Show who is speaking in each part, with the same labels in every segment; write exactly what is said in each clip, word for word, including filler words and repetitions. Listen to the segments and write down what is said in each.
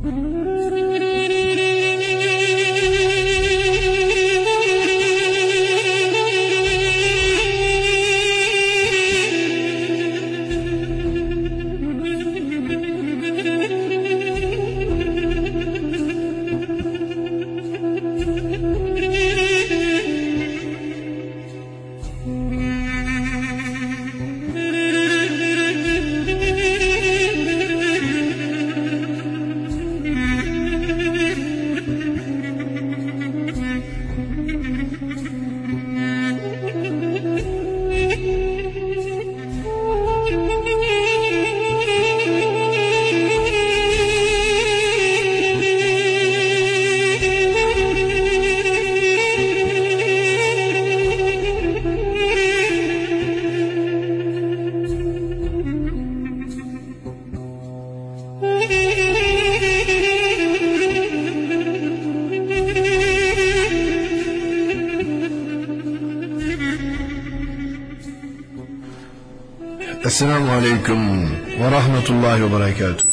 Speaker 1: Esselamu Aleyküm ve Rahmetullahi ve Berekatuhu.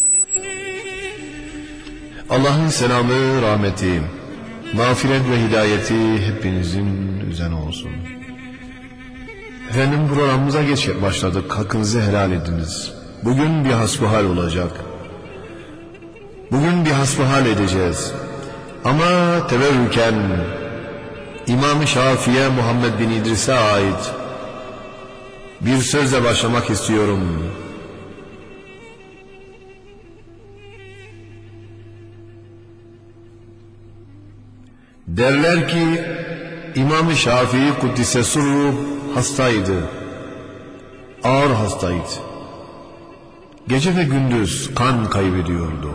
Speaker 1: Allah'ın selamı, rahmeti, mağfiret ve hidayeti hepinizin üzerine olsun. Efendim, programımıza geç başladık. Hakkınızı helal ediniz. Bugün bir hasbihal olacak. Bugün bir hasbihal edeceğiz. Ama teberrüken İmam-ı Şafii'ye Muhammed bin İdris'e ait bir sözle başlamak istiyorum. Derler ki İmam-ı Şafii Kuddise Sırruh hastaydı. Ağır hastaydı. Gece ve gündüz kan kaybediyordu.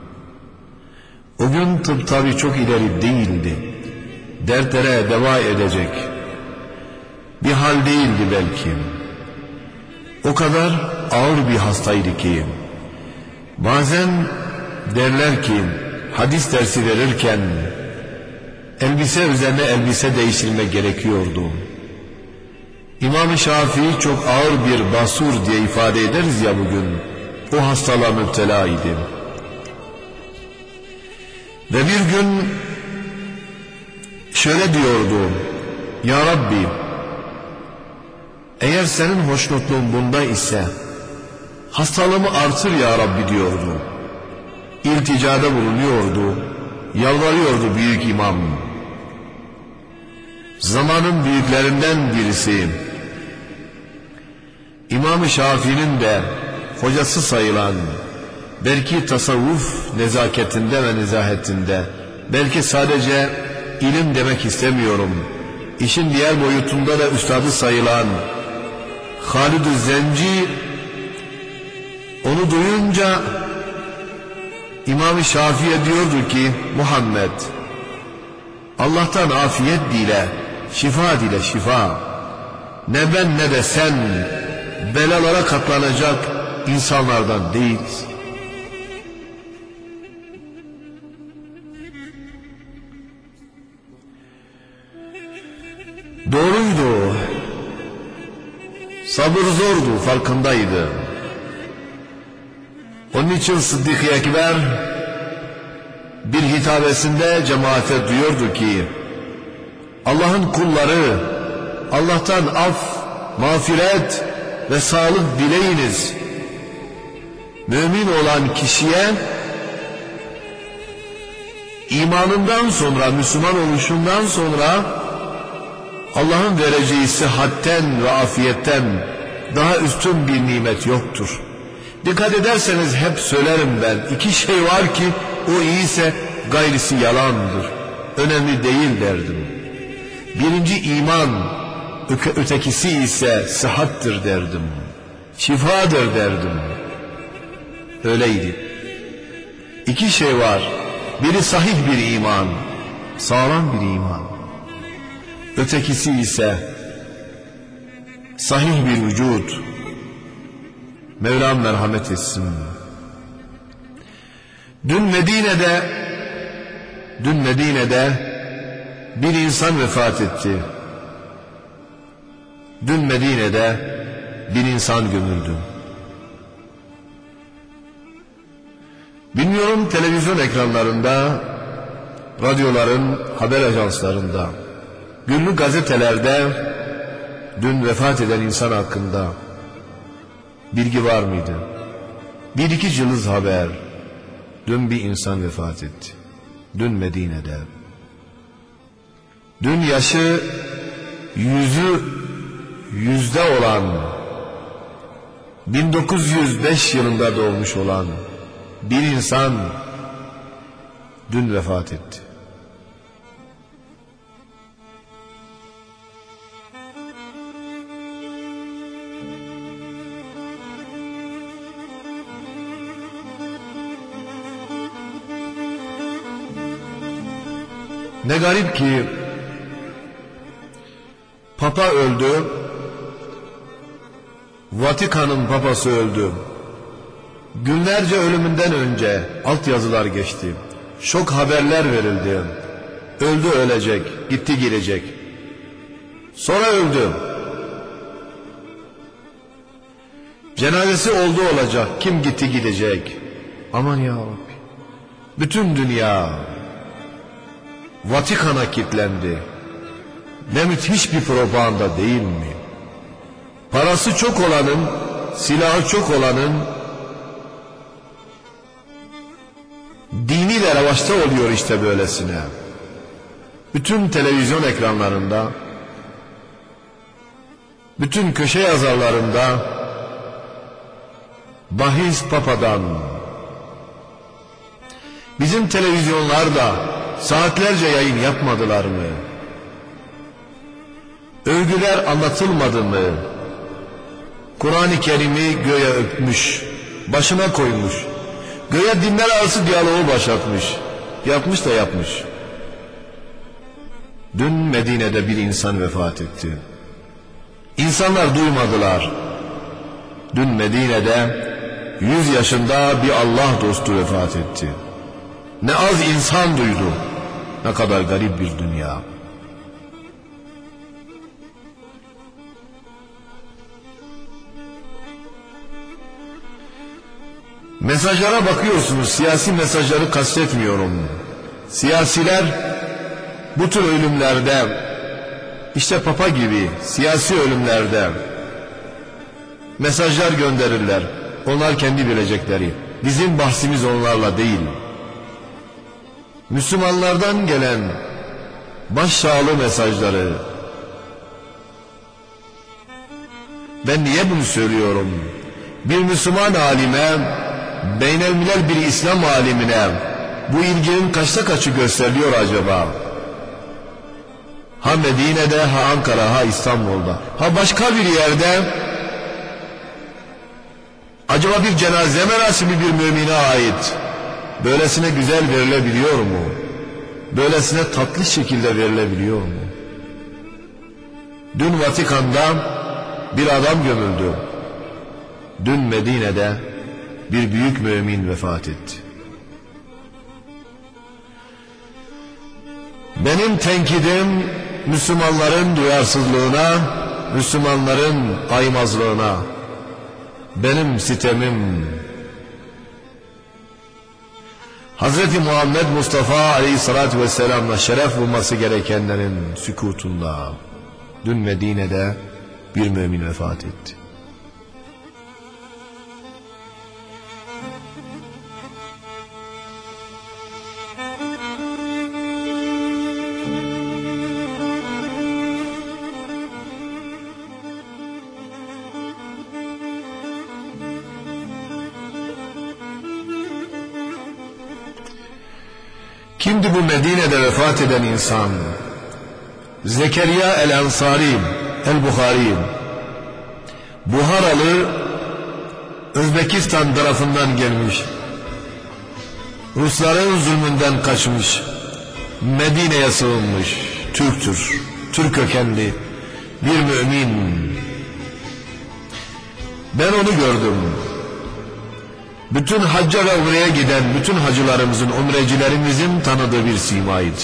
Speaker 1: O gün tıp tabi çok ileri değildi. Dertlere deva edecek bir hal değildi belki. O kadar ağır bir hastaydı ki bazen derler ki hadis dersi verirken elbise üzerine elbise değiştirme gerekiyordu. İmam-ı Şafii çok ağır bir basur diye ifade ederiz ya bugün. O hastalığa müptela idi. Ve bir gün şöyle diyordu: Ya Rabbi, eğer senin hoşnutluğun bunda ise hastalığımı artır ya Rabbi diyordu. İlticada bulunuyordu, yalvarıyordu büyük imam. Zamanın büyüklerinden birisi, İmam-ı Şafii'nin de hocası sayılan, belki tasavvuf nezaketinde ve nezahetinde, belki sadece ilim demek istemiyorum, işin diğer boyutunda da üstadı sayılan Halid-i Zenci, onu duyunca İmam-ı Şafii'ye diyordu ki, Muhammed, Allah'tan afiyet dile, şifa dile, şifa. Ne ben ne de sen belalara katlanacak insanlardan değiliz. Doğruydu. Sabır zordu, farkındaydı. Onun için Sıddık-ı Ekber bir hitabesinde cemaate diyordu ki, Allah'ın kulları, Allah'tan af, mağfiret ve sağlık dileyiniz. Mümin olan kişiye imanından sonra, Müslüman oluşundan sonra Allah'ın vereceği sıhhatten ve afiyetten daha üstün bir nimet yoktur. Dikkat ederseniz hep söylerim ben, iki şey var ki o iyiyse gayrisi yalandır, önemli değil derdim. Birinci iman, öte ötekisi ise sıhhattır derdim, şifadır derdim. Öyleydi. İki şey var, biri sahih bir iman, sağlam bir iman. Ötekisi ise sahih bir vücut. Mevlam merhamet etsin. Dün Medine'de dün Medine'de bir insan vefat etti. Dün Medine'de bir insan gömüldü. Bilmiyorum, televizyon ekranlarında, radyoların haber ajanslarında, günlük gazetelerde dün vefat eden insan hakkında bilgi var mıydı? Bir iki cılız haber. Dün bir insan vefat etti. Dün Medine'de. Dün yaşı yüzü yüzde olan, bin dokuz yüz beş yılında doğmuş olan bir insan dün vefat etti. Ne garip ki Papa öldü, Vatikan'ın papası öldü. Günlerce ölümünden önce altyazılar geçti. Şok haberler verildi. Öldü, ölecek, gitti, gidecek. Sonra öldü. Cenazesi oldu, olacak. Kim gitti, gidecek. Aman ya Rabbi. Bütün dünya Vatikan'a kilitlendi. Ne müthiş bir propaganda değil mi? Parası çok olanın, silahı çok olanın dini de revaçta oluyor işte böylesine. Bütün televizyon ekranlarında, bütün köşe yazarlarında bahis Papa'dan. Bizim televizyonlarda saatlerce yayın yapmadılar mı? Övgüler anlatılmadı mı? Kur'an-ı Kerim'i göğe öpmüş, başına koymuş, göğe dinler arası diyaloğu başlatmış, yapmış da yapmış. Dün Medine'de bir insan vefat etti. İnsanlar duymadılar. Dün Medine'de yüz yaşında bir Allah dostu vefat etti. Ne az insan duydu. Ne kadar garip bir dünya. Mesajlara bakıyorsunuz, siyasi mesajları kastetmiyorum. Siyasiler bu tür ölümlerde, işte Papa gibi siyasi ölümlerde mesajlar gönderirler. Onlar kendi bilecekleri. Bizim bahsimiz onlarla değil. Müslümanlardan gelen başsağlığı mesajları. Ben niye bunu söylüyorum? Bir Müslüman alime, beynelmilel bir İslam alimine bu ilginin kaçta kaçı gösteriliyor acaba? Ha Medine'de, ha Ankara, ha İstanbul'da, ha başka bir yerde acaba bir cenaze merasimi bir mümine ait böylesine güzel verilebiliyor mu? Böylesine tatlı şekilde verilebiliyor mu? Dün Vatikan'da bir adam gömüldü. Dün Medine'de bir büyük mümin vefat etti. Benim tenkidim Müslümanların duyarsızlığına, Müslümanların aymazlığına. Benim sitemim Hazreti Muhammed Mustafa Aleyhisselatü Vesselam'la şeref bulması gerekenlerin sükutunda. Dün Medine'de bir mümin vefat etti. Kimdi bu Medine'de vefat eden insan? Zekeriya el-Ensari el-Bukhari, Buharalı, Özbekistan tarafından gelmiş, Rusların zulmünden kaçmış, Medine'ye sığınmış, Türktür, Türk kökenli bir mümin. Ben onu gördüm. Bütün hacca ve umreye giden bütün hacılarımızın, umrecilerimizin tanıdığı bir simaydı.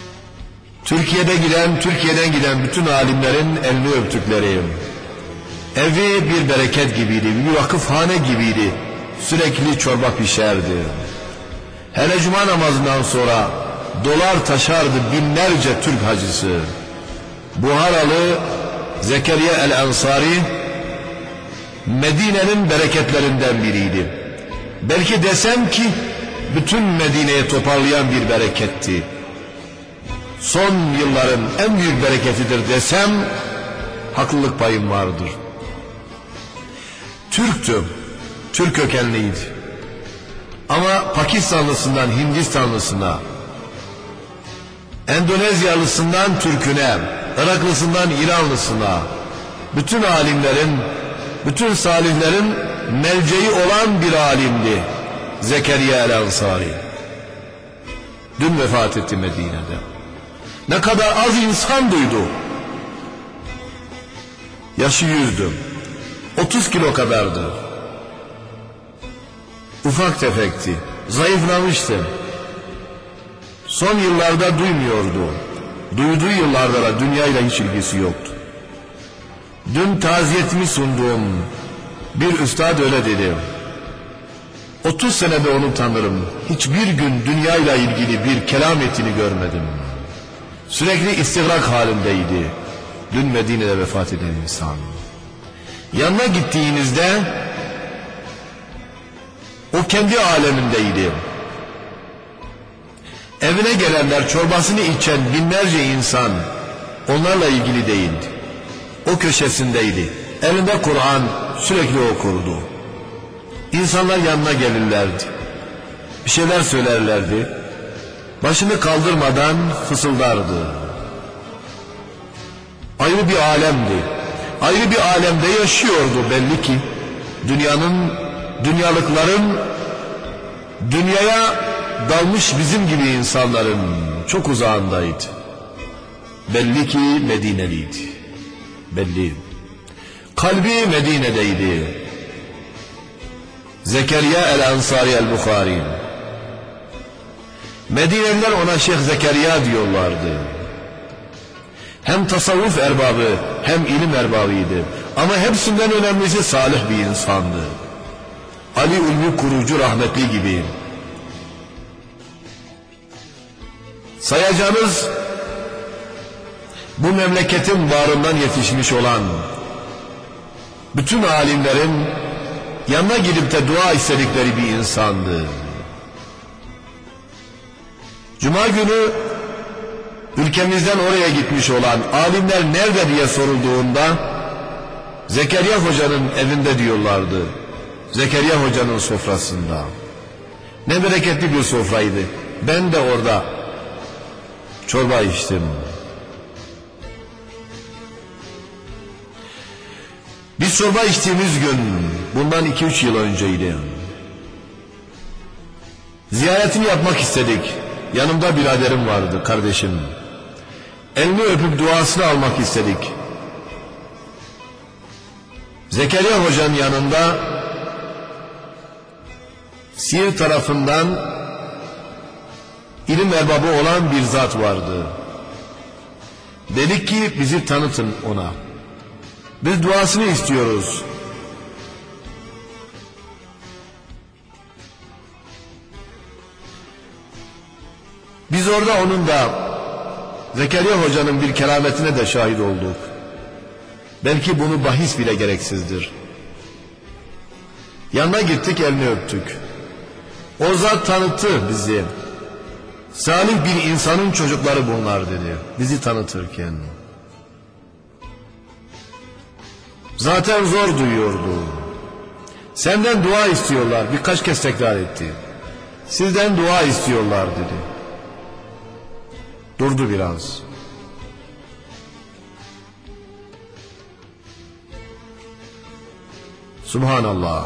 Speaker 1: Türkiye'de giden, Türkiye'den giden bütün alimlerin elini öptükleri, Evi bir bereket gibiydi, bir vakıfhane gibiydi. Sürekli çorba pişerdi. Hele cuma namazından sonra dolar taşardı binlerce Türk hacısı. Buharalı Zekeriya el-Ensari Medine'nin bereketlerinden biriydi. Belki desem ki bütün Medine'yi toparlayan bir bereketti. Son yılların en büyük bereketidir desem haklılık payım vardır. Türktü, Türk kökenliydi. Ama Pakistanlısından Hindistanlısına, Endonezyalısından Türküne, Iraklısından İranlısına, bütün alimlerin, bütün salihlerin melceği olan bir alimdi Zekeriya el-Ensari. Dün vefat etti Medine'de. Ne kadar az insan duydu. Yaşı yüzdü. otuz kilo kadardı. Ufak tefekti. Zayıflamıştı. Son yıllarda duymuyordu. Duyduğu yıllarda da dünyayla hiç ilgisi yoktu. Dün taziyetimi sunduğum bir üstad öyle dedi. otuz senede onu tanırım. Hiçbir gün dünyayla ilgili bir kelam ettiğini görmedim. Sürekli istigrak halindeydi. Dün Medine'de vefat eden insan. Yanına gittiğinizde o kendi alemindeydi. Evine gelenler, çorbasını içen binlerce insan onlarla ilgili değildi. O köşesindeydi. Elinde Kur'an, sürekli okurdu. İnsanlar yanına gelirlerdi. Bir şeyler söylerlerdi. Başını kaldırmadan fısıldardı. Ayrı bir alemdi. Ayrı bir alemde yaşıyordu belli ki. Dünyanın, dünyalıkların, dünyaya dalmış bizim gibi insanların çok uzağındaydı. Belli ki Medineliydi. Belli. Kalbi Medine'deydi. Zekeriya el-Ensari el-Bukhari. Medineliler ona Şeyh Zekeriya diyorlardı. Hem tasavvuf erbabı hem ilim erbabıydı. Ama hepsinden önemlisi salih bir insandı. Ali Ulvi Kurucu rahmetli gibi. Sayacağınız bu memleketin bağrından yetişmiş olan bütün alimlerin yanına gidip de dua istedikleri bir insandı. Cuma günü ülkemizden oraya gitmiş olan alimler nerede diye sorulduğunda Zekeriya Hoca'nın evinde diyorlardı. Zekeriya Hoca'nın sofrasında. Ne bereketli bir sofraydı. Ben de orada çorba içtim. Biz çorba içtiğimiz gün bundan iki üç yıl önceydi. Ziyaretini yapmak istedik. Yanımda biraderim vardı, kardeşim. Elini öpüp duasını almak istedik. Zekeriya Hoca'nın yanında Siirt tarafından ilim erbabı olan bir zat vardı. Dedik ki bizi tanıtın ona. Biz duasını istiyoruz. Biz orada onun da Zekeriya Hoca'nın bir kerametine de şahit olduk. Belki bunu bahis bile gereksizdir. Yanına gittik, elini öptük. O zat tanıttı bizi. Salih bir insanın çocukları bunlar dedi. Bizi tanıtırken. Zaten zor duyuyordu. Senden dua istiyorlar. Birkaç kez tekrar etti. Sizden dua istiyorlar dedi. Durdu biraz. Subhanallah.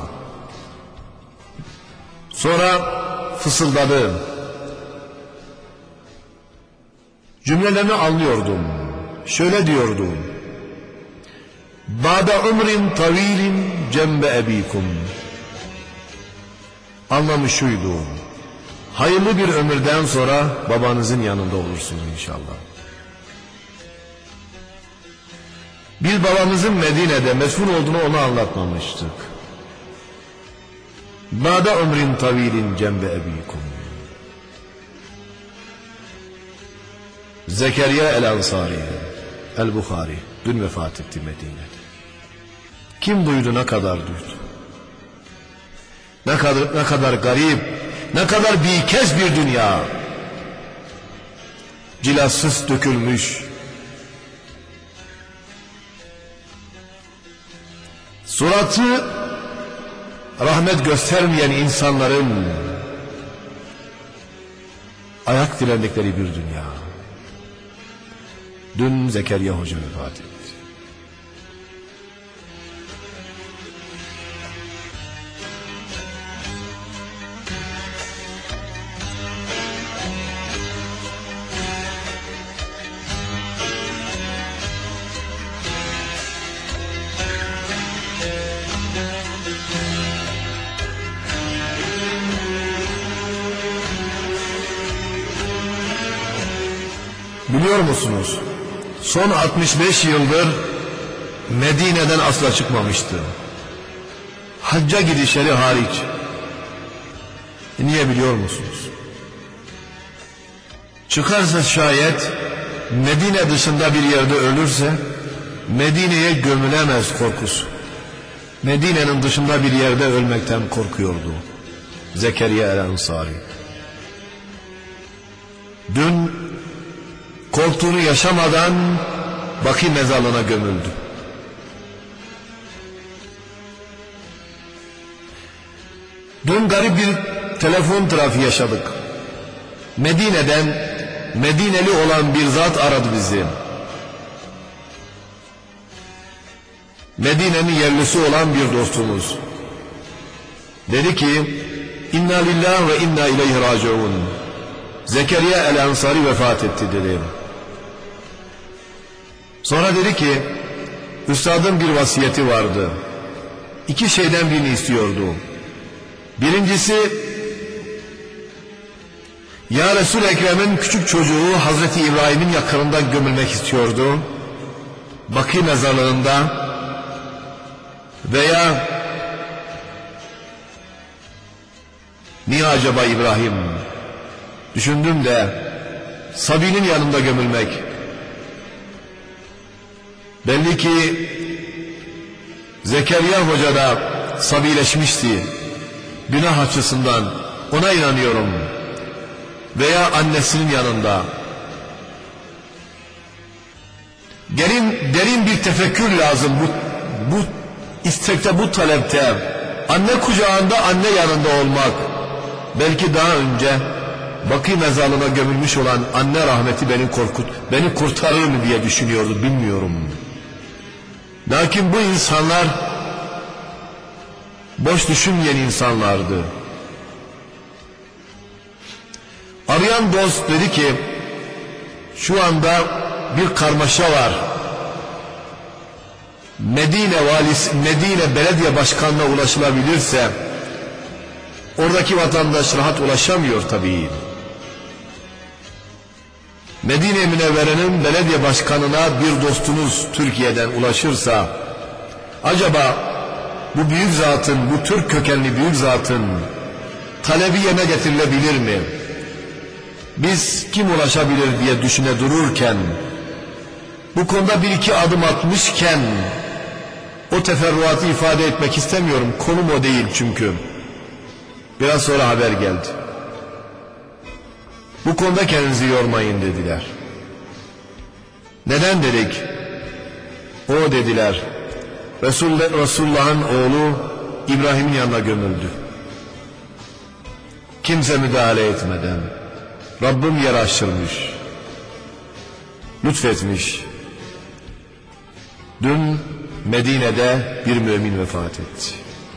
Speaker 1: Sonra fısıldadı. Cümlelerini anlıyordum. Şöyle diyordu. Ba'da umrin tavilin cembe ebikum. Anlamı şuydu. Hayırlı bir ömürden sonra babanızın yanında olursunuz inşallah. Bir babamızın Medine'de mesfun olduğunu ona anlatmamıştık. Ba'de ömrin tavilin cembe ebikum. Zekeriya el-Ansari el-Bukhari dün vefat etti Medine'de. Kim duydu, ne kadar duydu? Ne kadar, ne kadar garip, ne kadar bikez bir dünya. Cilasız dökülmüş, suratı rahmet göstermeyen insanların ayak direndikleri bir dünya. Dün Zekeriya Hoca vefat etti. Biliyor musunuz? Son altmış beş yıldır Medine'den asla çıkmamıştı. Hacca gidişleri hariç. E niye biliyor musunuz? Çıkarsa şayet Medine dışında bir yerde ölürse Medine'ye gömülemez korkusu. Medine'nin dışında bir yerde ölmekten korkuyordu Zekeriya el-Ansari. Dün korktuğunu yaşamadan Baki mezarlığına gömüldü. Dün garip bir telefon trafiği yaşadık. Medine'den Medineli olan bir zat aradı bizi. Medine'nin yerlisi olan bir dostumuz. Dedi ki, İnna lillahi ve inna ileyhi raciun. Zekeriya el-Ansari vefat etti dedi. Sonra dedi ki, üstadın bir vasiyeti vardı. İki şeyden birini istiyordu. Birincisi, ya Resul-i Ekrem'in küçük çocuğu Hazreti İbrahim'in yakınında gömülmek istiyordu. Baki mezarlığında veya niye acaba İbrahim? Düşündüm de Sabi'nin yanında gömülmek. Belli ki Zekeriya Hoca da sabileşmişti. Günah açısından ona inanıyorum. Veya annesinin yanında. Derin, derin bir tefekkür lazım bu, bu istekte, bu talepte. Anne kucağında, anne yanında olmak. Belki daha önce Baki mezarlığına gömülmüş olan anne rahmeti beni korkut, beni kurtarır mı diye düşünüyordu, bilmiyorum. Lakin bu insanlar boş düşünmeyen insanlardı. Arayan dost dedi ki, şu anda bir karmaşa var. Medine valisi, Medine belediye başkanına ulaşılabilirse, oradaki vatandaş rahat ulaşamıyor tabii. Medine Münevvere'nin belediye başkanına bir dostunuz Türkiye'den ulaşırsa, acaba bu büyük zatın, bu Türk kökenli büyük zatın talebi yerine getirilebilir mi? Biz kim ulaşabilir diye düşüne dururken, bu konuda bir iki adım atmışken, o teferruatı ifade etmek istemiyorum. Konum o değil çünkü. Biraz sonra haber geldi. Bu konuda kendinizi yormayın dediler. Neden dedik? O dediler, Resulullah, Resulullah'ın oğlu İbrahim'in yanına gömüldü. Kimse müdahale etmeden Rabbim yer açtırmış, lütfetmiş. Dün Medine'de bir mümin vefat etti.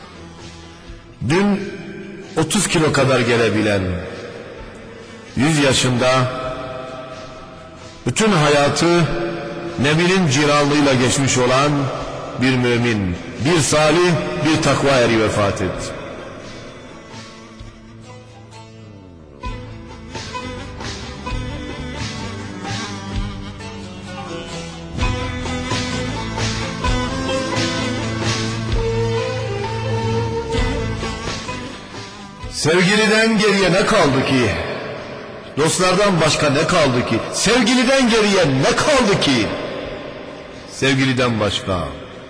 Speaker 1: Dün otuz kilo kadar gelebilen, yüz yaşında, bütün hayatı Nebi'nin ciranlığıyla geçmiş olan bir mümin, bir salih, bir takva eri vefat etti. Sevgiliden geriye ne kaldı ki? Dostlardan başka ne kaldı ki? Sevgiliden geriye ne kaldı ki? Sevgiliden başka.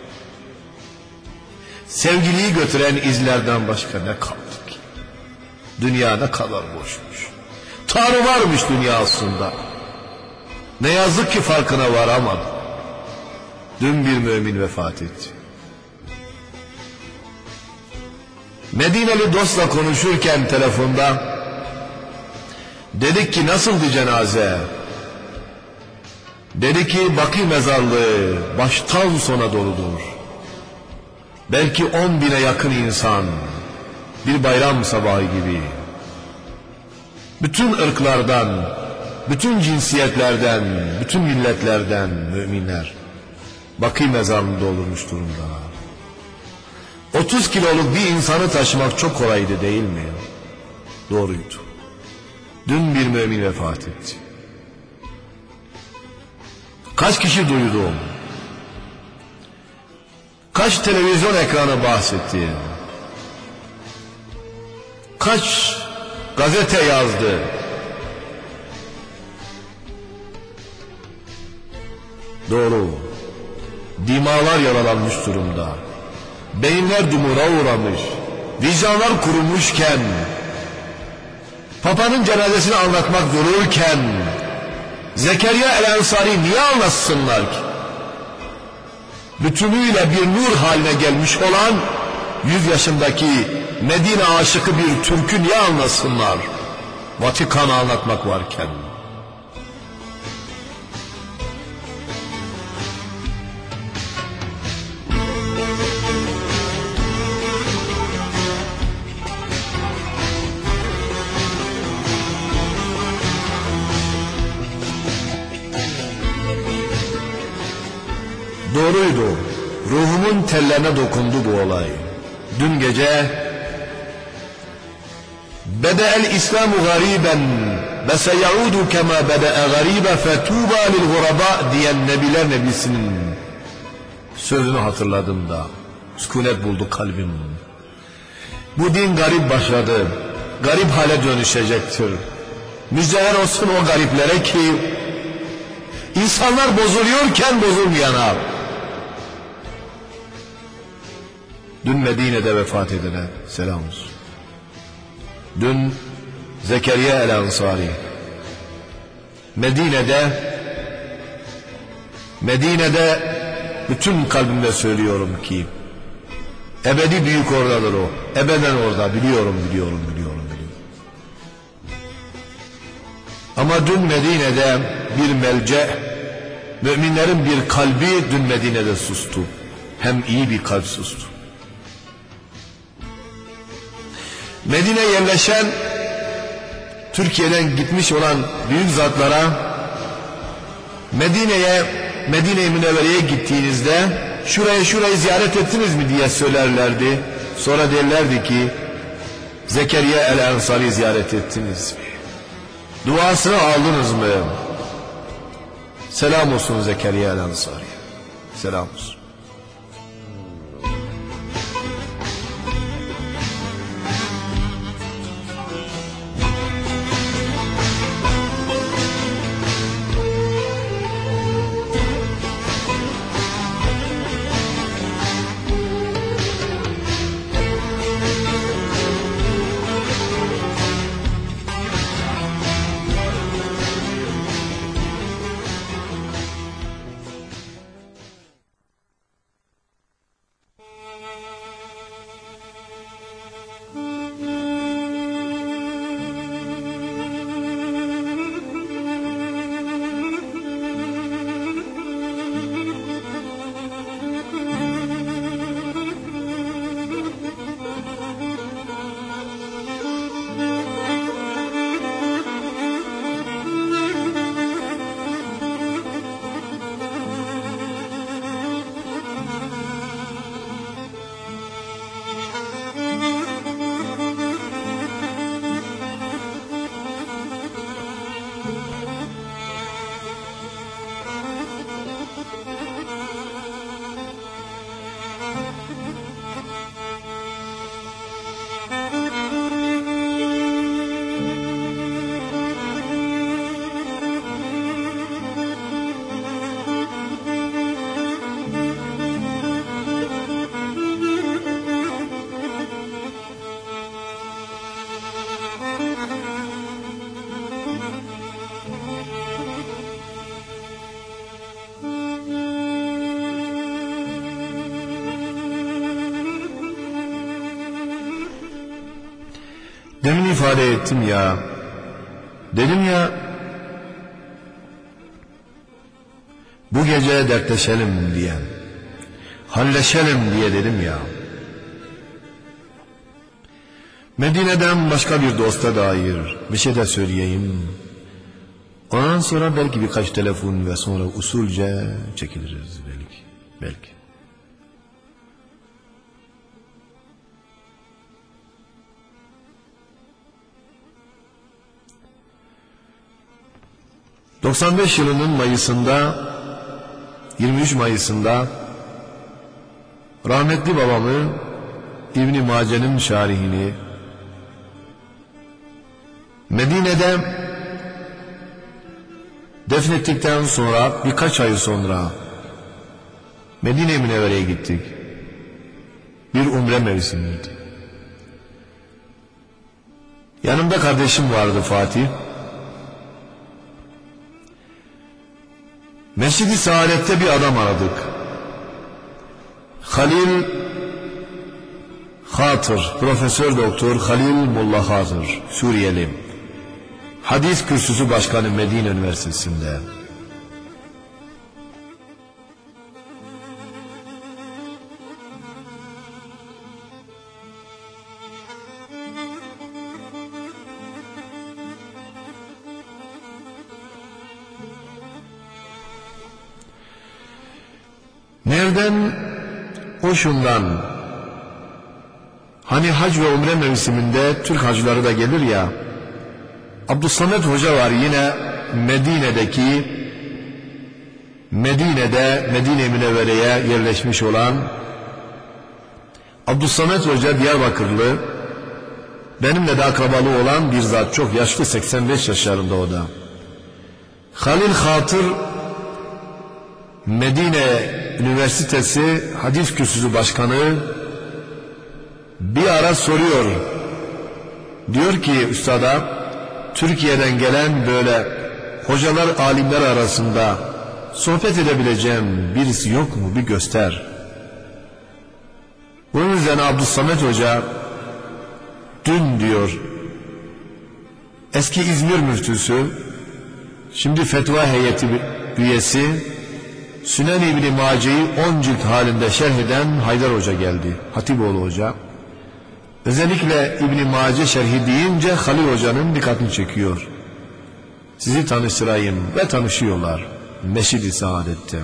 Speaker 1: Sevgiliyi götüren izlerden başka ne kaldı ki? Dünya ne kadar boşmuş. Tanrı varmış dünya aslında. Ne yazık ki farkına varamadı. Dün bir mümin vefat etti. Medineli dostla konuşurken telefonda dedik ki nasıldı cenaze? Dedi ki Bakı mezarlığı baştan sona doludur. Belki on bine yakın insan, bir bayram sabahı gibi. Bütün ırklardan, bütün cinsiyetlerden, bütün milletlerden müminler Bakı mezarlığında doldurmuş durumda. otuz kiloluk bir insanı taşımak çok kolaydı değil mi? Doğruydu. Dün bir mümin vefat etti. Kaç kişi duydu onu? Kaç televizyon ekranı bahsetti? Kaç gazete yazdı? Doğru. Dimalar yaralanmış durumda. Beyinler dumura uğramış. Vicdanlar kurulmuşken, Papa'nın cenazesini anlatmak dururken, Zekeriya el-Ensari niye anlatsınlar ki? Bütünüyle bir nur haline gelmiş olan yüz yaşındaki Medine aşıkı bir Türk'ü niye anlatsınlar? Vatikan'ı anlatmak varken. Doğruydu. Ruhumun tellerine dokundu bu olay. Dün gece Bede'el İslamu gariben ve seyaudu kema bede'e garibe fetuba lil guraba diyen Nebiler Nebisi'nin sözünü hatırladım da sükunet buldu kalbim. Bu din garip başladı. Garip hale dönüşecektir. Müjdeler olsun o gariplere ki insanlar bozuluyorken bozulmayana. Dün Medine'de vefat edene selam olsun. Dün Zekeriya el-Ensari Medine'de Medine'de bütün kalbimle söylüyorum ki ebedi büyük oradadır o. Ebeden orada, biliyorum, biliyorum, biliyorum, biliyorum. Ama dün Medine'de bir melce, müminlerin bir kalbi dün Medine'de sustu. Hem iyi bir kalp sustu. Medine'ye yerleşen, Türkiye'den gitmiş olan büyük zatlara Medine'ye, Medine-i Münevvere'ye gittiğinizde şurayı şurayı ziyaret ettiniz mi diye söylerlerdi. Sonra derlerdi ki Zekeriya el-Ensari ziyaret ettiniz mi? Duasını aldınız mı? Selam olsun Zekeriya el-Ensari. Selam olsun. Demin ifade ettim ya, dedim ya, bu gece dertleşelim diye, halleşelim diye dedim ya. Medine'den başka bir dosta dair bir şey de söyleyeyim. Ondan sonra belki birkaç telefon ve sonra usulce çekiliriz belki. Belki. doksan beş yılının Mayıs'ında, yirmi üç Mayıs'ında rahmetli babamı İbn-i Mace'nin şarihini Medine'de defnettikten sonra birkaç ay sonra Medine-i Münevvere'ye gittik. Bir umre mevsimiydi. Yanımda kardeşim vardı Fatih. Mescid-i Saadet'te bir adam aradık. Halil Hatır, Profesör Doktor Halil Molla Hatır, Suriyeli. Hadis Kürsüsü Başkanı Medine Üniversitesi'nde. Nereden? O şundan. Hani hac ve umre mevsiminde Türk hacıları da gelir ya. Abdüssamet Hoca var yine Medine'deki Medine'de Medine-i Münevvere'ye yerleşmiş olan Abdüssamet Hoca Diyarbakırlı, benimle de akrabalı olan bir zat, çok yaşlı, seksen beş yaşlarında o da. Halil Hatır Medine Üniversitesi Hadis Kürsüsü Başkanı bir ara soruyor. Diyor ki üstada, Türkiye'den gelen böyle hocalar, alimler arasında sohbet edebileceğim birisi yok mu? Bir göster. Bunun üzerine Abdüssamet Hoca dün diyor, eski İzmir müftüsü, şimdi fetva heyeti üyesi Sünen İbn-i Mace'yi on cilt halinde şerh eden Haydar Hoca geldi. Hatipoğlu Hoca. Özellikle İbn-i Mace şerhi deyince Halil Hoca'nın dikkatini çekiyor. Sizi tanıştırayım ve tanışıyorlar Mescid-i Saadet'te.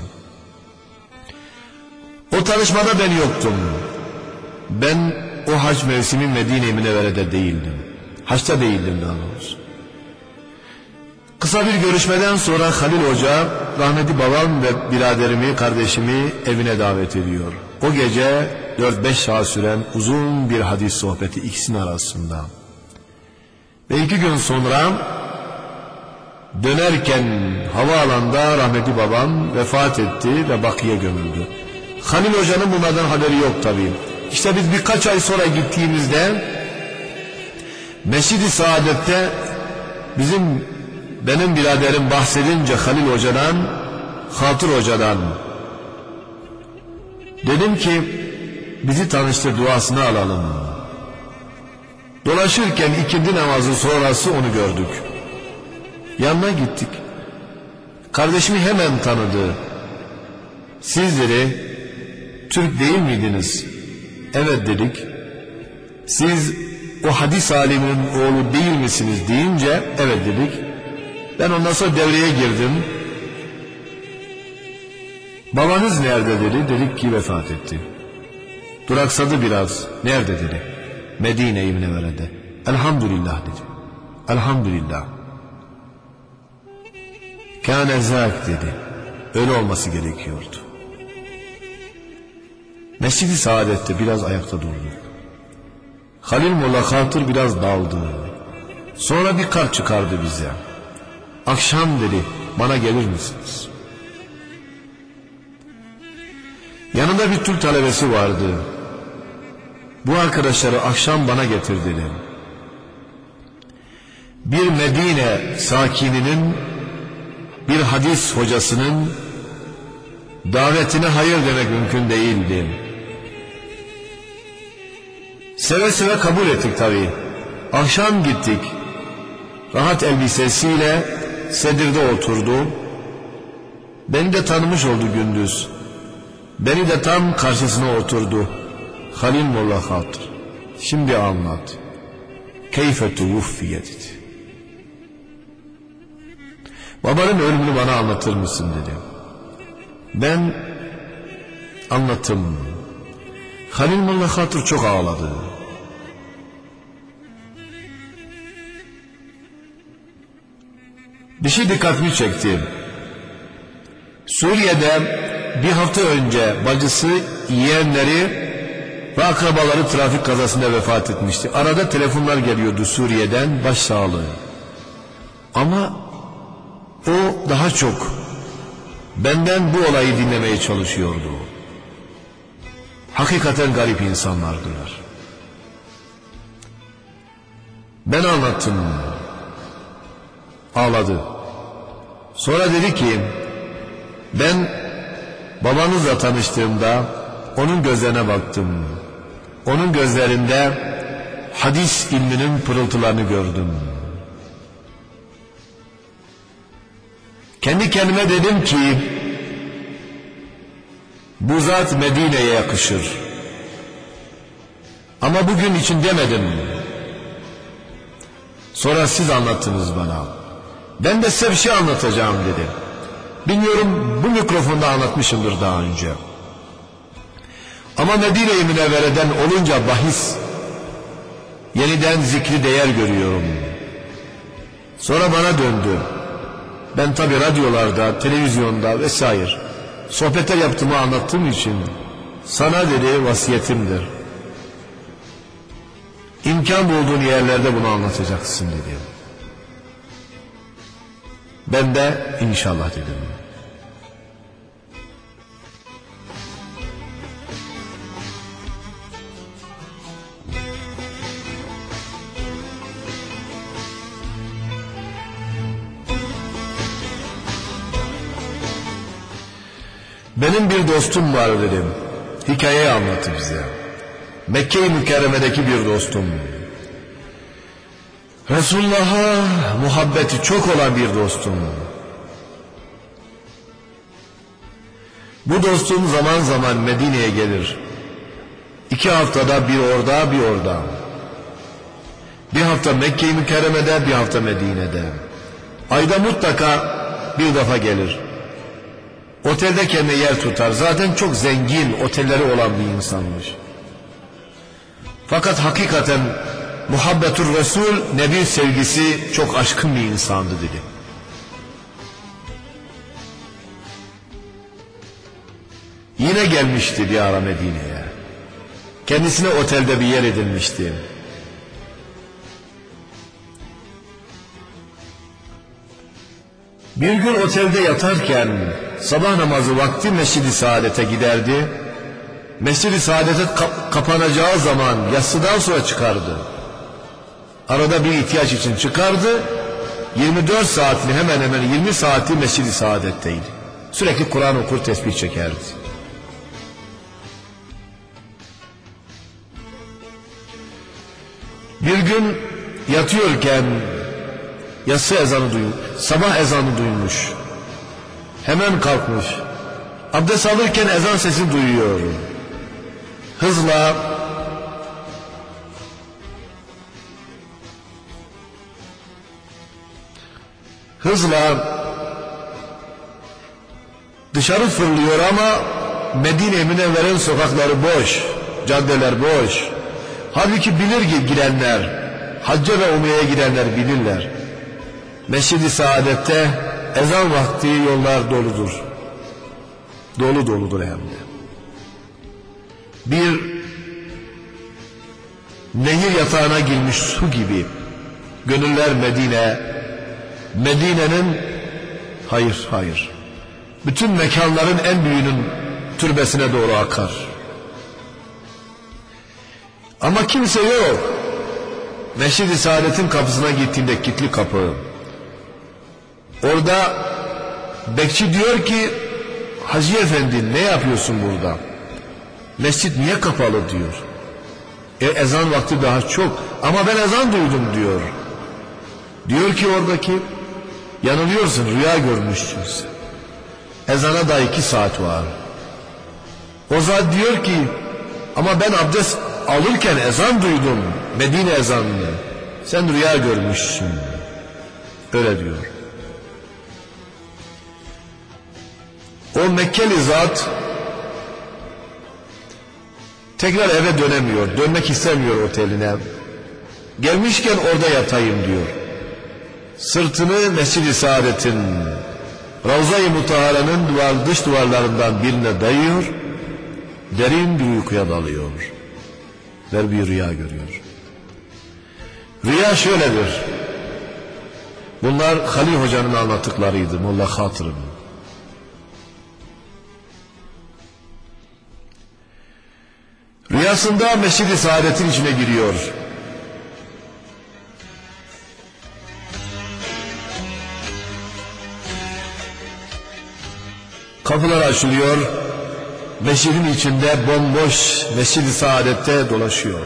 Speaker 1: O tanışmada ben yoktum. Ben o hac mevsimi Medine-i Münevvere'de değildim. Haçta değildim daha doğrusu. Kısa bir görüşmeden sonra Halil Hoca rahmetli babam ve biraderimi, kardeşimi evine davet ediyor. O gece dört beş saat süren uzun bir hadis sohbeti ikisinin arasında. Ve iki gün sonra dönerken havaalanında rahmetli babam vefat etti ve Bakı'ya gömüldü. Halil Hoca'nın bunlardan haberi yok tabii. İşte biz birkaç ay sonra gittiğimizde Mescid-i Saadet'te bizim benim biraderim bahsedince Halil Hoca'dan, Hatır Hoca'dan dedim ki bizi tanıştır, duasını alalım. Dolaşırken ikindi namazı sonrası onu gördük. Yanına gittik. Kardeşimi hemen tanıdı. Sizleri Türk değil miydiniz? Evet dedik. Siz o hadis aliminin oğlu değil misiniz deyince evet dedik. Ben ondan sonra devreye girdim. Babanız nerede dedi. Dedik ki vefat etti. Duraksadı biraz. Nerede dedi. Medine-i Münevvere'de. Elhamdülillah dedi. Elhamdülillah. Kâne zâk dedi. Öyle olması gerekiyordu. Mescid-i Saadet'te biraz ayakta durduk. Halil Molla Hatır biraz daldı. Sonra bir kart çıkardı bize. Akşam dedi bana gelir misiniz? Yanında bir Türk talebesi vardı. Bu arkadaşları akşam bana getir dedi. Bir Medine sakininin, bir hadis hocasının davetine hayır demek mümkün değildi. Seve seve kabul ettik tabii. Akşam gittik. Rahat elbisesiyle sedirde oturdu. Beni de tanımış oldu gündüz. Beni de tam karşısına oturdu. Halil Molla Hatır, şimdi anlat. Keyfe tuvuffiye dedi. Babanın ölümünü bana anlatır mısın dedi. Ben anlattım. Halil Molla Hatır çok ağladı. Bir şey dikkatimi çekti. Suriye'de bir hafta önce bacısı, yeğenleri ve akrabaları trafik kazasında vefat etmişti. Arada telefonlar geliyordu Suriye'den, başsağlığı. Ama o daha çok benden bu olayı dinlemeye çalışıyordu. Hakikaten garip insanlardılar. Ben anlattım. Ağladı. Sonra dedi ki, ben babanızla tanıştığımda onun gözlerine baktım. Onun gözlerinde hadis ilminin pırıltılarını gördüm. Kendi kendime dedim ki, bu zat Medine'ye yakışır. Ama bugün için demedim. Sonra siz anlattınız bana. Ben de size bir şey anlatacağım dedi. Bilmiyorum, bu mikrofonda anlatmışımdır daha önce. Ama Medine-i Münevvere'den olunca bahis, yeniden zikri değer görüyorum. Sonra bana döndü. Ben tabi radyolarda, televizyonda vesaire sohbetler yaptığımı anlattığım için sana dedi vasiyetimdir. İmkan bulduğun yerlerde bunu anlatacaksın dedi. Ben de inşallah dedim. Benim bir dostum var dedim. Hikayeyi anlattı bize. Mekke-i Mükerreme'deki bir dostum. Resulullah'a muhabbeti çok olan bir dostum. Bu dostum zaman zaman Medine'ye gelir. İki haftada bir orada bir orada. Bir hafta Mekke-i Mükerreme'de, bir hafta Medine'de. Ayda mutlaka bir defa gelir. Otelde kendine yer tutar. Zaten çok zengin otelleri olan bir insanmış. Fakat hakikaten muhabbetur Resul, Nebi sevgisi çok aşkın bir insandı dedi. Yine gelmişti bir ara Medine'ye. Kendisine otelde bir yer edinmişti. Bir gün otelde yatarken sabah namazı vakti Mescid-i Saadet'e giderdi. Mescid-i Saadet'e kap- kapanacağı zaman yatsıdan sonra çıkardı. Arada bir ihtiyaç için çıkardı. yirmi dört saatini hemen hemen yirmi saati Mescid-i Saadet'teydi. Sürekli Kur'an okur, tesbih çekerdi. Bir gün yatıyorken yatsı ezanı duymuş, sabah ezanı duymuş. Hemen kalkmış. Abdest alırken ezan sesini duyuyor. Hızla hızla dışarı fırlıyor ama Medine-i Münevvere'nin sokakları boş, caddeler boş. Halbuki bilir ki girenler, hacca ve umreye girenler bilirler. Mescid-i Saadet'te ezan vakti yollar doludur. Dolu doludur hem de. Bir nehir yatağına girmiş su gibi. Gönüller Medine, Medine'nin hayır hayır. Bütün mekanların en büyüğünün türbesine doğru akar. Ama kimse yok. Mescid-i Saadet'in kapısına gittiğinde kilitli kapı. Orada bekçi diyor ki, Hacı Efendi ne yapıyorsun burada? Mescid niye kapalı diyor. E, ezan vakti daha çok ama ben ezan duydum diyor. Diyor ki oradaki, yanılıyorsun, rüya görmüşsün sen. Ezana da iki saat var. O zat diyor ki, ama ben abdest alırken ezan duydum, Medine ezanını. Sen rüya görmüşsün. Öyle diyor. O Mekkeli zat tekrar eve dönemiyor, dönmek istemiyor oteline. Gelmişken orada yatayım diyor. Sırtını Mescid-i Saadet'in, Ravza-i Mutahara'nın duvar, dış duvarlarından birine dayıyor, derin bir uykuya dalıyor. Ve bir rüya görüyor. Rüya şöyledir. Bunlar Halil Hoca'nın anlattıklarıydı, Molla Hatır'ın. Rüyasında Mescid-i Saadet'in içine giriyor. Kapılar açılıyor. Mescidin içinde bomboş Mescid-i Saadet'te dolaşıyor.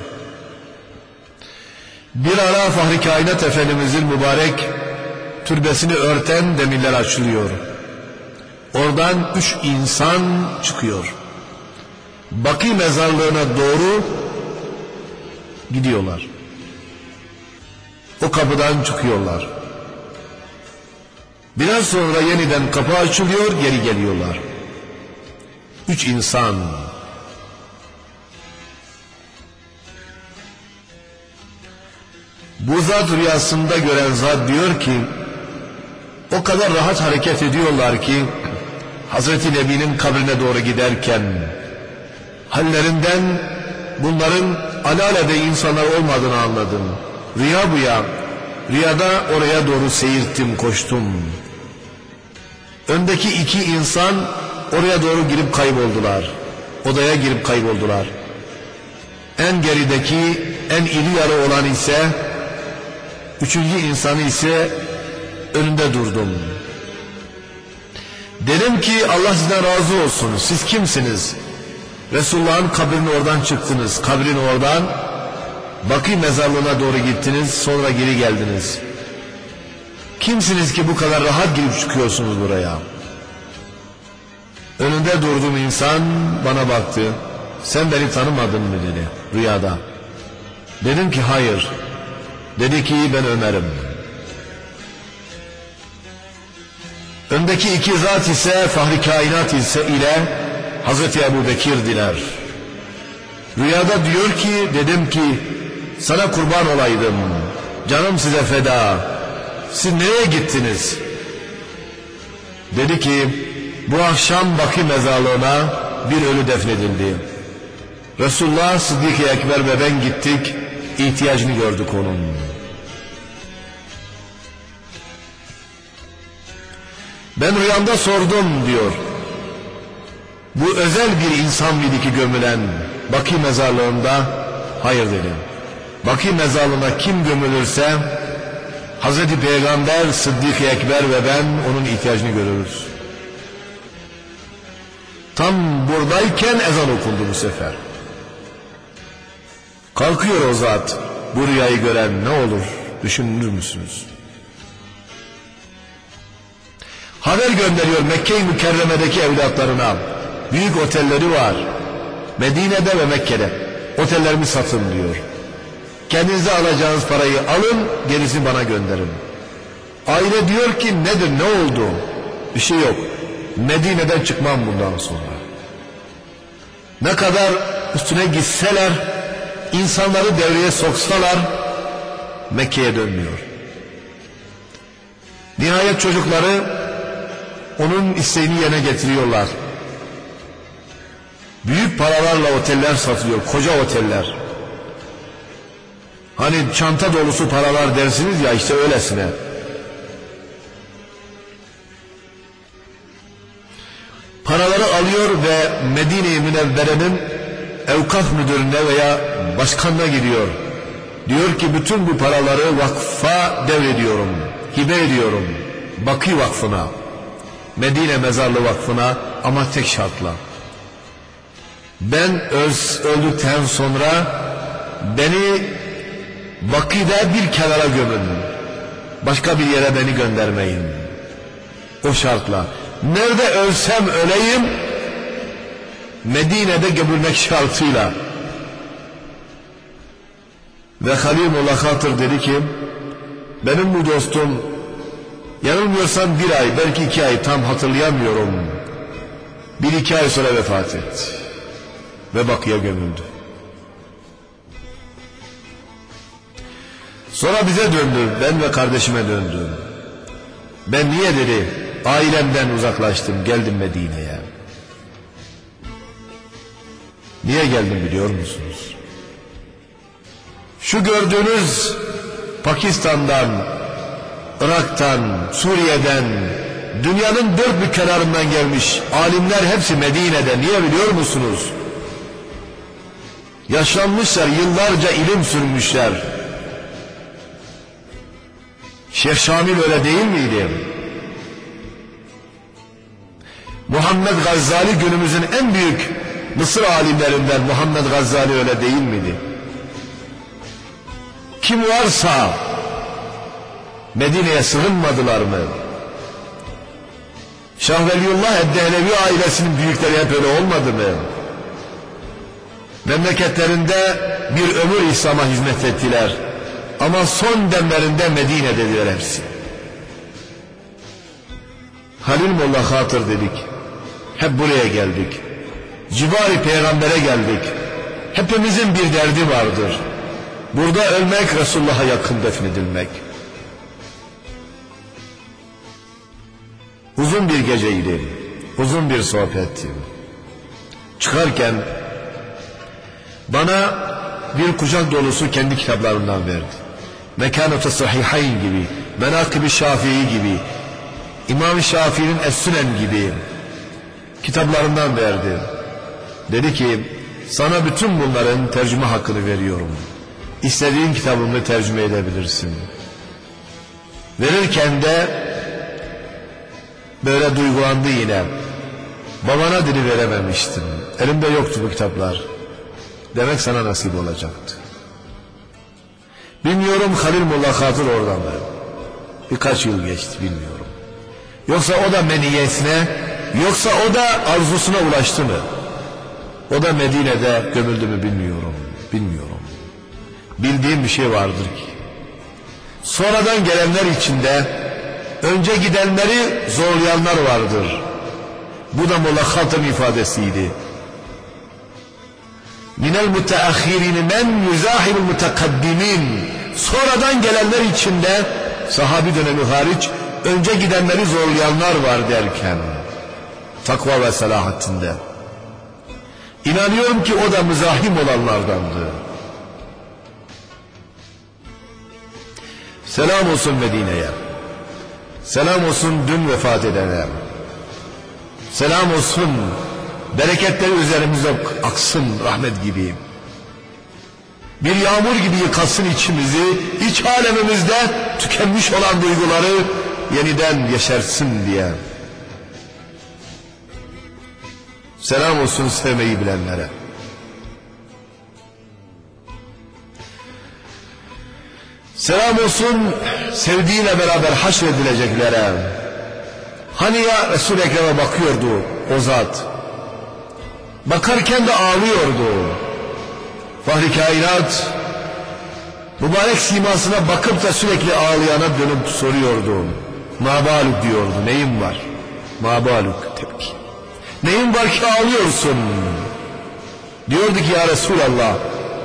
Speaker 1: Bir ara Fahri Kainat Efendimizin mübarek türbesini örten demirler açılıyor. Oradan üç insan çıkıyor. Bakî mezarlığına doğru gidiyorlar. O kapıdan çıkıyorlar. Biraz sonra yeniden kapı açılıyor, geri geliyorlar. Üç insan. Bu zat rüyasında gören zat diyor ki, o kadar rahat hareket ediyorlar ki, Hazreti Nebi'nin kabrine doğru giderken, hallerinden bunların alelade insanlar olmadığını anladım. Rüya bu ya. Rüyada oraya doğru seyirttim, koştum. Öndeki iki insan oraya doğru girip kayboldular. Odaya girip kayboldular. En gerideki, en iri yarı olan ise, üçüncü insanı ise önünde durdum. Dedim ki Allah sizden razı olsun. Siz kimsiniz? Resulullah'ın kabrini oradan çıktınız. Kabrin oradan Bakî mezarlığına doğru gittiniz. Sonra geri geldiniz. Kimsiniz ki bu kadar rahat girip çıkıyorsunuz buraya? Önünde durduğum insan bana baktı. Sen beni tanımadın mı dedi rüyada. Dedim ki hayır. Dedi ki ben Ömer'im. Öndeki iki zat ise Fahri Kainat ise ile Hazreti Ebu Bekir'diler. Rüyada diyor ki, dedim ki sana kurban olaydım. Canım size feda. Siz nereye gittiniz? Dedi ki bu akşam Bakî mezarlığına bir ölü defnedildi. Resulullah, Sıddık-ı Ekber ve ben gittik. İhtiyacını gördük onun. Ben rüyamda sordum diyor. Bu özel bir insan mıydı ki gömülen Bakî mezarlığında? Hayır dedim. Bakî mezarlığına kim gömülürse Hazreti Peygamber, Sıddık-ı Ekber ve ben onun ihtiyacını görürüz. Tam buradayken ezan okundu bu sefer. Kalkıyor o zat. Bu rüyayı gören ne olur düşünür müsünüz? Haber gönderiyor Mekke-i Mükerreme'deki evlatlarına. Büyük otelleri var. Medine'de ve Mekke'de. Otellerimi satın diyor. Kendinize alacağınız parayı alın, gerisini bana gönderin. Aile diyor ki nedir, ne oldu? Bir şey yok. Medine'den çıkmam bundan sonra. Ne kadar üstüne gitseler, insanları devreye soksalar, Mekke'ye dönmüyor. Nihayet çocukları onun isteğini yerine getiriyorlar. Büyük paralarla oteller satılıyor, koca oteller. Hani çanta dolusu paralar dersiniz ya, işte öylesine. Paraları alıyor ve Medine-i Münevvere'nin evkaf müdürüne veya başkanına gidiyor. Diyor ki bütün bu paraları vakfa devrediyorum, hibe ediyorum. Bakî Vakfı'na, Medine Mezarlığı Vakfı'na, ama tek şartla. Ben öz öldükten sonra beni Bakı'da bir kenara gömün. Başka bir yere beni göndermeyin. O şartla. Nerede ölsem öleyim, Medine'de gömülmek şartıyla. Ve Halil Molla Hatır dedi ki, benim bu dostum yanılmıyorsam bir ay, belki iki ay, tam hatırlayamıyorum, bir iki ay sonra vefat etti ve Bakı'ya gömüldü. Sonra bize döndü, ben ve kardeşime döndü. Ben niye dedi, ailemden uzaklaştım, geldim Medine'ye. Niye geldim biliyor musunuz? Şu gördüğünüz Pakistan'dan, Irak'tan, Suriye'den, dünyanın dört bir kenarından gelmiş alimler hepsi Medine'de. Niye biliyor musunuz? Yaşlanmışlar, yıllarca ilim sürmüşler. Şeyh Şamil öyle değil miydi? Muhammed Gazzali günümüzün en büyük Mısır alimlerinden Muhammed Gazzali öyle değil miydi? Kim varsa Medine'ye sığınmadılar mı? Şah Veliullah Eddehlevi ailesinin büyükleri hep öyle olmadı mı? Memleketlerinde bir ömür İslam'a hizmet ettiler. Ama son demlerinde Medine dediler hepsi. Halil Molla Hatır dedik. Hep buraya geldik. Civar-ı Peygamber'e geldik. Hepimizin bir derdi vardır. Burada ölmek, Resulullah'a yakın defnedilmek. Uzun bir geceydi. Uzun bir sohbetti. Çıkarken bana bir kucak dolusu kendi kitaplarından verdi. Mekanat-ı Sahihayn gibi, Menakib-i Şafii gibi, İmam-ı Şafii'nin Es-Sünen gibi kitaplarından verdi. Dedi ki, sana bütün bunların tercüme hakkını veriyorum. İstediğin kitabımı tercüme edebilirsin. Verirken de böyle duygulandı yine. Babana dili verememiştim. Elimde yoktu bu kitaplar. Demek sana nasip olacaktı. Bilmiyorum Halil Molla Hatır oradan mı? Birkaç yıl geçti bilmiyorum. Yoksa o da meniyesine, yoksa o da arzusuna ulaştı mı? O da Medine'de gömüldü mü bilmiyorum. Bilmiyorum. Bildiğim bir şey vardır ki, sonradan gelenler içinde önce gidenleri zorlayanlar vardır. Bu da Molla Hatır'ın ifadesiydi. Minel müteahhirin men yuzahimul mutakaddimin. Sonradan gelenler içinde sahabi dönemi hariç önce gidenleri zorlayanlar var derken takva ve selahatinde. İnanıyorum ki o da müzahim olanlardandı. Selam olsun Medine'ye. Selam olsun dün vefat edene. Selam olsun, bereketleri üzerimize aksın rahmet gibi. Bir yağmur gibi yıkasın içimizi, iç alemimizde tükenmiş olan duyguları yeniden yeşersin diye. Selam olsun sevmeyi bilenlere. Selam olsun sevdiğiyle beraber haşredileceklere. Hani ya Resul-i Ekrem'e bakıyordu o zat. Bakarken de ağlıyordu. Fahri kainat mübarek simasına bakıp da sürekli ağlayana dönüp soruyordu. Mabaluk diyordu. Neyin var? Mabaluk tepki. Neyin var ki ağlıyorsun? Diyordu ki ya Resulallah,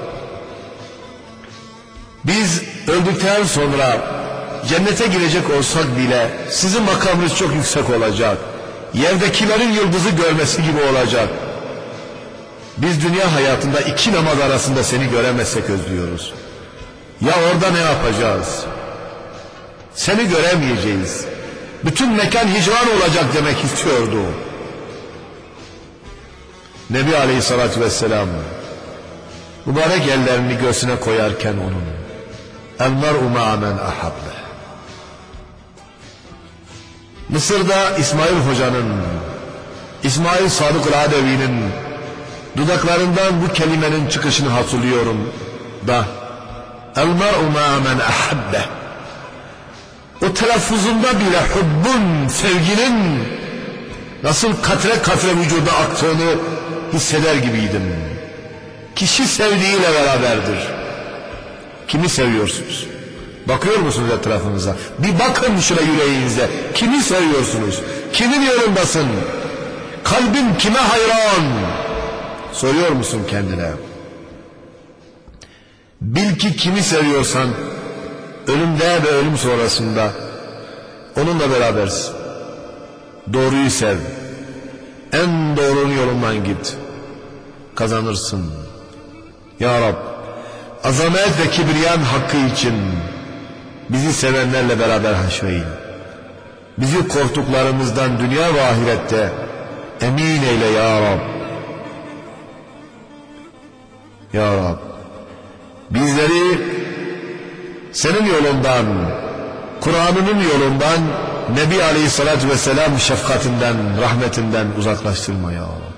Speaker 1: biz öldükten sonra cennete girecek olsak bile sizin makamınız çok yüksek olacak. Yerdekilerin yıldızı görmesi gibi olacak. Biz dünya hayatında iki namaz arasında seni göremezsek özlüyoruz. Ya orada ne yapacağız? Seni göremeyeceğiz. Bütün mekan hicran olacak demek istiyordu. Nebi Aleyhisselatü Vesselam mübarek ellerini göğsüne koyarken onun el mer'u ma'a men ahabbe. Mısır'da İsmail Hoca'nın, İsmail Sadık Radevi'nin dudaklarından bu kelimenin çıkışını hatırlıyorum. da el mer'u ma men ahabbe, o telaffuzunda bile hubbun, sevginin nasıl katre katre vücuda aktığını hisseder gibiydim. Kişi sevdiğiyle beraberdir. Kimi seviyorsunuz? Bakıyor musunuz etrafınıza? Bir bakın şuna yüreğinize. Kimi seviyorsunuz? Kimin yolundasın? Kalbin kime hayran? Soruyor musun kendine? Bil ki kimi seviyorsan ölümde ve ölüm sonrasında onunla berabersin. Doğruyu sev. En doğrunun yolundan git. Kazanırsın. Ya Rab, azamet ve kibriyan hakkı için bizi sevenlerle beraber haşreyin. Bizi korktuklarımızdan dünya ve ahirette emin eyle ya Rab. Ya Rab, bizleri senin yolundan, Kur'an'ının yolundan, Nebi Aleyhisselatü Vesselam şefkatinden, rahmetinden uzaklaştırma ya Allah.